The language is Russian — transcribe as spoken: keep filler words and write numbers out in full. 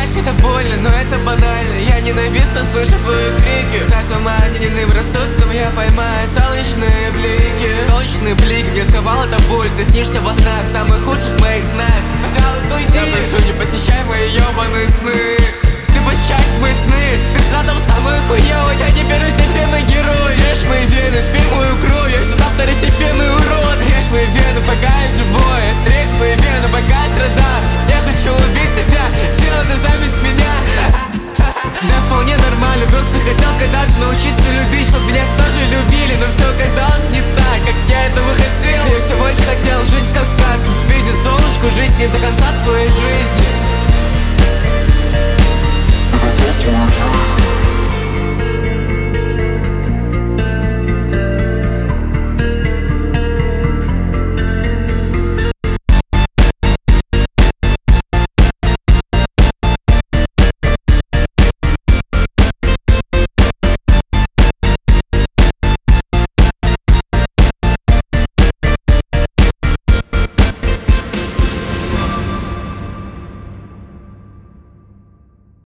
Знаешь, это больно, но это банально. Я ненавижу, слышу твои крики. Затуманенным рассудком я поймаю солнечные блики. Солнечные блики, мне сковала эта боль. Ты снишься во снах, самых худших моих снах. Пожалуйста, уйди. Я прошу, не посещай мои ёбаные сны. Ты посещаешь мои сны. Ты всегда там самый хуёвый, а теперь снятельный герой. Съешь мои вены, спи мою кровь.